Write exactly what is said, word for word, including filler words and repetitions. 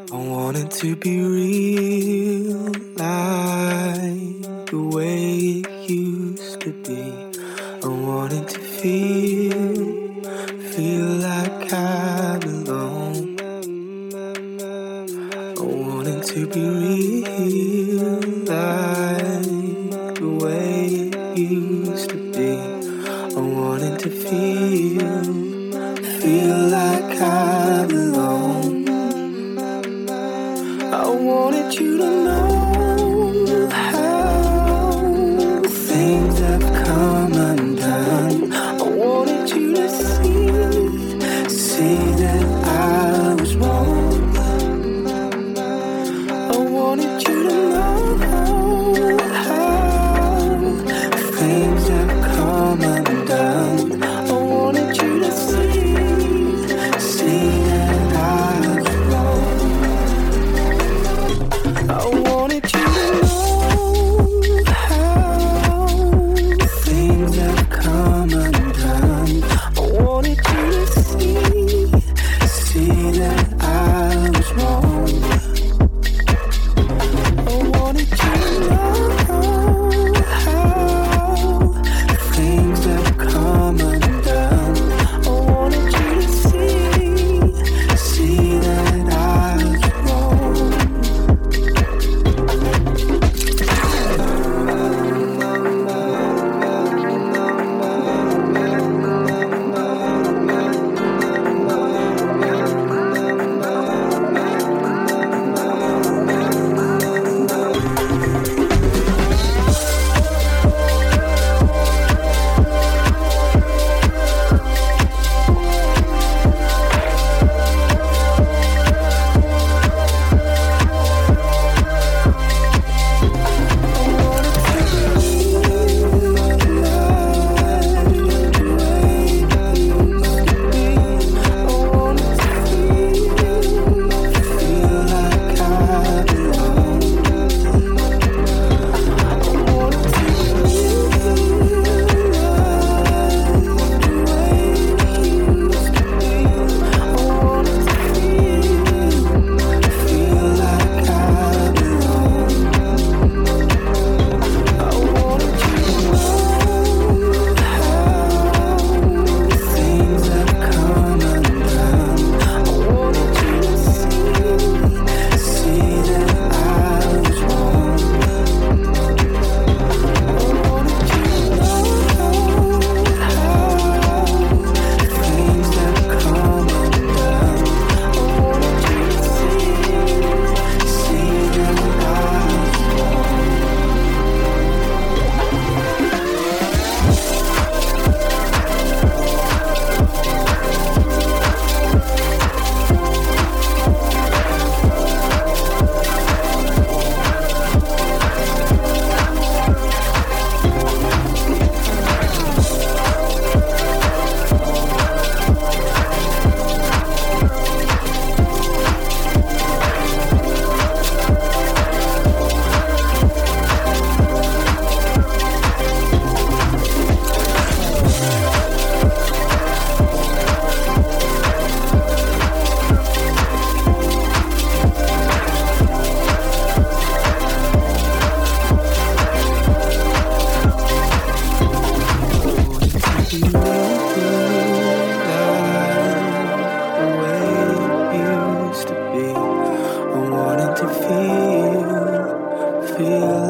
I want it to be real, like the way it used to be. I want it to feel, feel like I belong. I want it to be real, like the way it used to be. I want it to feel, feel like I belong. I wanted you to know how things have come undone. I wanted you to see, see that I was wrong. I wanted you to know how things have come undone. I wanted you to see, see that I was wrong. I wanted you to know how things have come undone. I wanted you to see, see that I was wrong. I wanted you to know how things have come undone. I wanted you to see, see that I was wrong. Feel